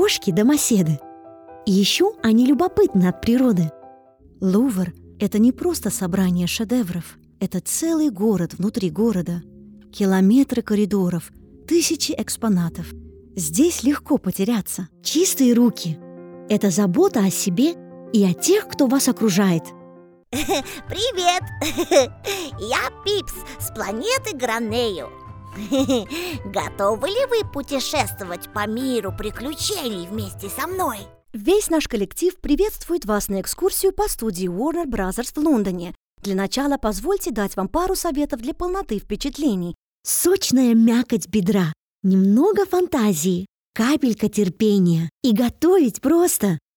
кошки-домоседы. И еще они любопытны от природы. Лувр – это не просто собрание шедевров. Это целый город внутри города. Километры коридоров, тысячи экспонатов. Здесь легко потеряться. Чистые руки – это забота о себе и о тех, кто вас окружает. Привет! Я Пипс с планеты Гранею. Готовы ли вы путешествовать по миру приключений вместе со мной? Весь наш коллектив приветствует вас на экскурсию по студии Warner Bros. В Лондоне. Для начала позвольте дать вам пару советов для полноты впечатлений. Сочная мякоть бедра, немного фантазии, капелька терпения. И готовить просто.